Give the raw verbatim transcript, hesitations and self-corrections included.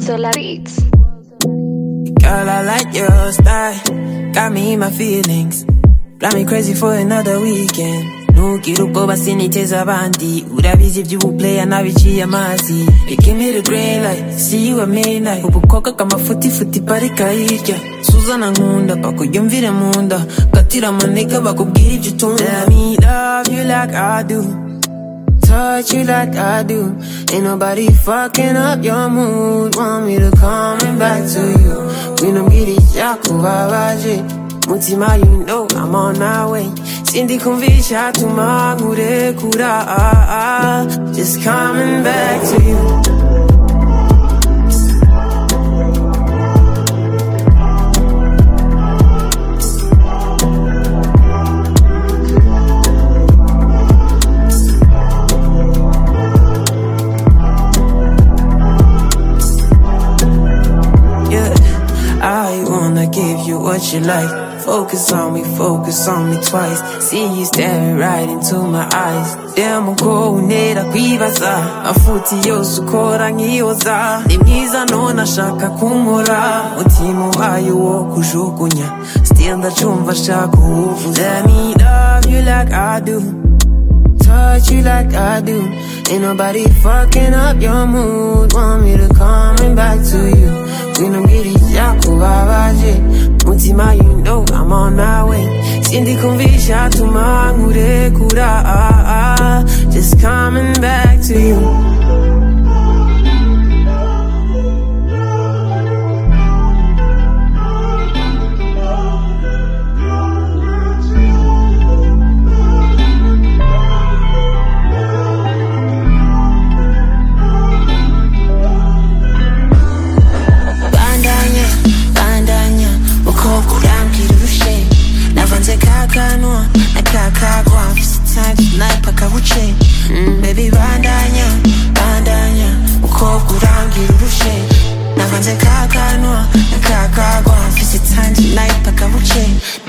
Solaritz. Girl, I like your style, got me in my feelings, drive me crazy for another weekend. Ntukiri ubwoba siniteza abandi, urabizi ivy'ubuplaya nabiciye amazi. You give me the green light, see you at midnight. Ubukoka kamafuti futi parika hirya, Suzana nkunda bakuyumvire munda, katira amaneka bakubwira ivyo utumva. Let me love you like I do, touch you like I do. Ain't nobody fucking up your mood. Want me to coming back to you. We don't get it, yakubabaje. Mutima, you know I'm on my way. Sindi kumvisha tumangure kura. Just coming back to you. I wanna give you what you like. Focus on me, focus on me twice. See you staring right into my eyes. Damn, uko unera kwibaza, afuti yose ukora nkiyoza. Ni mwiza none ashaka kunkora, mutima uhaye wo kujugunya. Still ndacumva ashaka uwuvuza. Let me love you like I do, touch you like I do. Ain't nobody fucking up your mood. Want me to coming back to you. We don't get it, yakubabaje. Mutima, you know I'm on my way. Sindi kumvisha tumangure kura. Just coming back to you. Mm, baby bandanya, bandanya, ukobwa urangira urushe. Navanze kakanwa, nakakagwa, mfise time tonight paka buce.